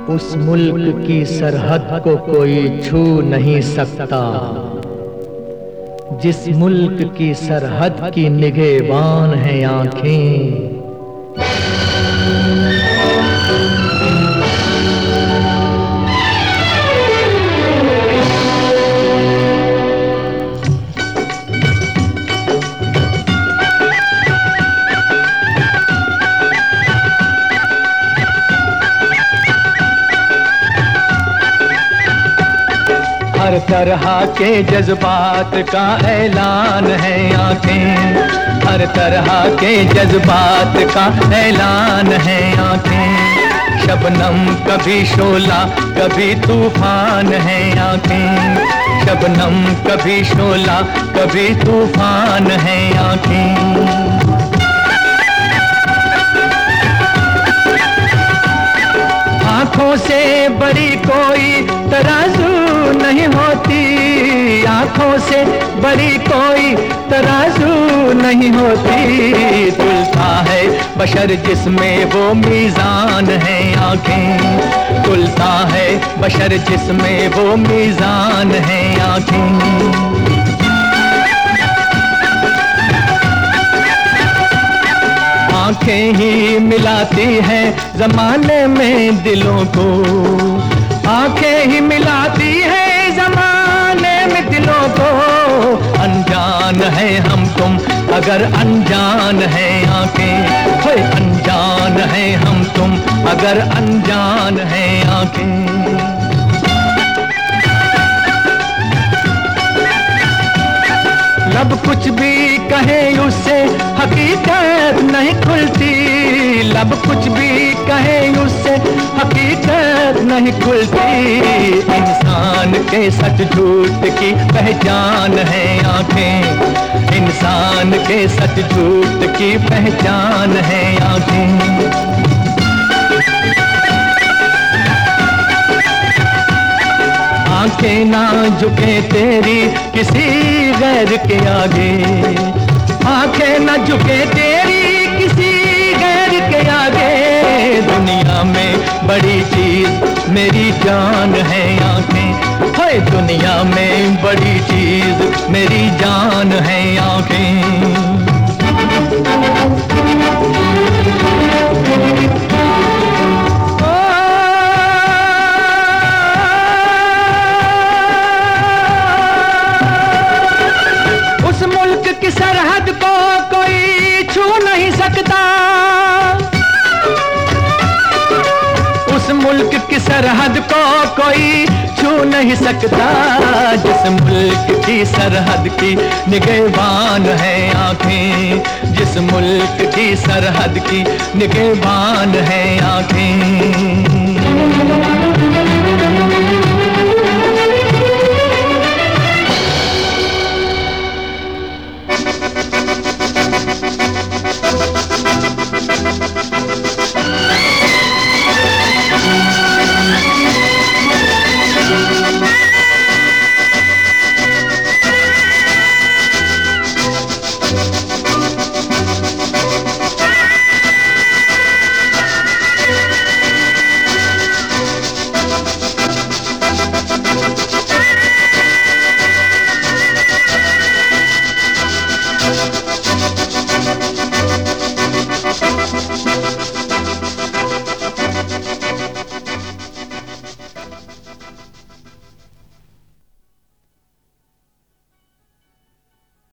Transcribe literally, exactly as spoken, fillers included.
उस मुल्क की सरहद को कोई छू नहीं सकता, जिस मुल्क की सरहद की निगहबान हैं आंखें। हर तरह के जज्बात का ऐलान है आंखें, हर तरह के जज्बात का ऐलान है आंखें। शबनम कभी शोला कभी तूफान है आंखें, शबनम कभी शोला कभी तूफान है आंखें। आँखों से बड़ी कोई तराजू नहीं होती, आँखों से बड़ी कोई तराजू नहीं होती। तुलता है बशर जिसमें वो मीज़ान है आँखें, तुलता है बशर जिसमें वो मीज़ान है आँखें। आंखें ही मिलाती हैं ज़माने में दिलों को, आंखें ही मिलाती हैं ज़माने में दिलों को। अनजान है हम तुम अगर अनजान है आंखें, होए अनजान है हम तुम अगर अनजान है आंखें। लब कुछ भी कहे उससे हकीकत नहीं खुलती, लब कुछ भी कहे उससे हकीकत नहीं खुलती। इंसान के सच झूठ की पहचान है आंखें, इंसान के सच झूठ की पहचान है आंखें। आंखें ना झुके तेरी किसी गैर के आगे, आंखें ना झुके तेरी किसी गैर के आगे। दुनिया में बड़ी चीज मेरी जान है आंखें, हाय दुनिया में बड़ी चीज मेरी जान है आंखें। उस मुल्क की सरहद को कोई छू नहीं सकता, उस मुल्क की सरहद को कोई छू नहीं सकता। जिस मुल्क की सरहद की निगहबान है आंखें, जिस मुल्क की सरहद की निगहबान है आंखें।